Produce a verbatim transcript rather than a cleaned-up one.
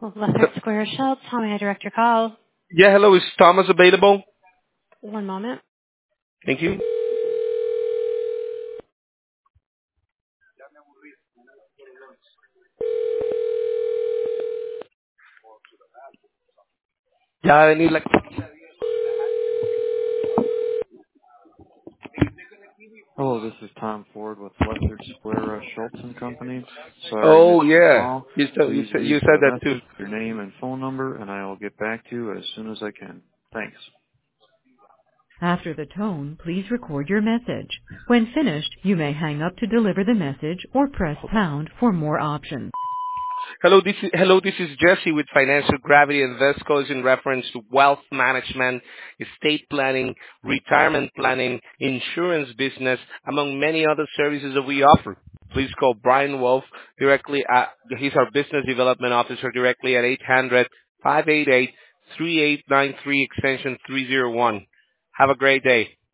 Leffert Square Schultz, how may I direct your call? Yeah, hello. Is Thomas available? One moment. Thank you. Yeah, I need like. Hello, this is Tom Ford with Lethard Square uh, Schultz and Company. Sorry I Oh missed your yeah, call. you said you Please said leave you said a that too. message, your name and phone number, and I will get back to you as soon as I can. Thanks. After the tone, please record your message. When finished, you may hang up to deliver the message or press pound for more options. Hello, this is hello. This is Jesse with Financial Gravity Investcos in reference to wealth management, estate planning, retirement planning, insurance business, among many other services that we offer. Please call Brian Wolf directly at. He's our business development officer directly at eight hundred, five eight eight, three eight nine three extension three zero one. Have a great day.